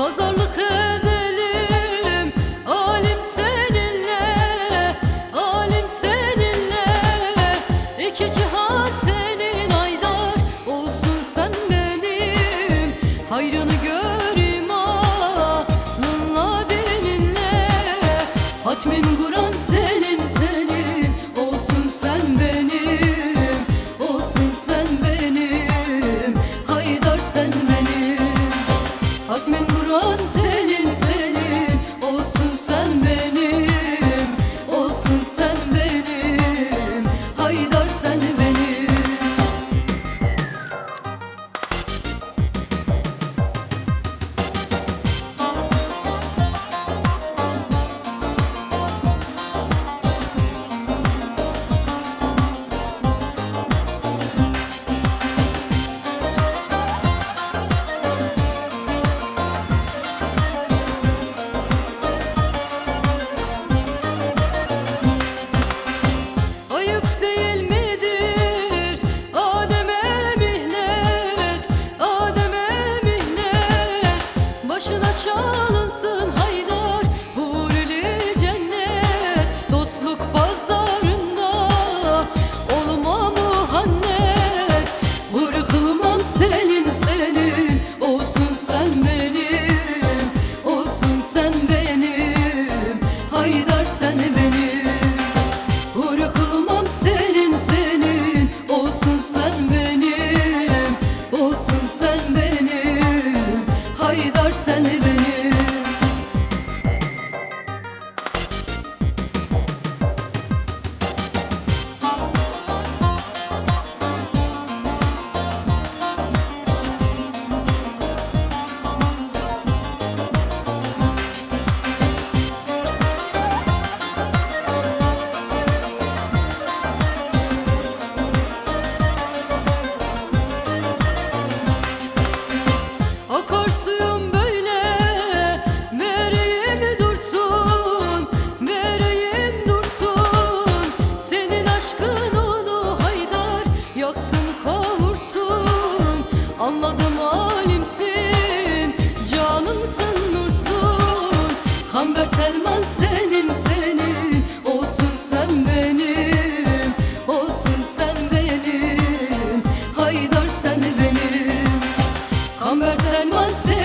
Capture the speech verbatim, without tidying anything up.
Pazarlık edelim, alim seninle, alim seninle. İki cihan senin Haydar, olsun sen benim. Hayrını göreyim aklınla dininle. Hatmin Kur'an senin senin, olsun sen benim, olsun sen benim. Haydar sen benim. Hatmin Kur'an senin senin, olsun sen benim, olsun sen benim. Haydar sen benim. Ayıp değil midir Adem'e mihnet, Adem'e mihnet. Başına çalınsın Haydar, hurili cennet. Dostluk pazarında olma muhannet. Huri kılmam senin senin, olsun sen benim, olsun sen benim. Haydar sen benim. Huri kılmam senin senin, olsun sen benim, olsun sen benim. Haydar sen benim. Akar suyum böyle, vereyim dursun, vereyim dursun. Senin aşkın onu Haydar, yaksın kavursun. Anladım alimsin, canımsın nursun. Kamber Selman senin senin, olsun sen benim, olsun sen benim. Haydar sen benim. Kamber Selman senin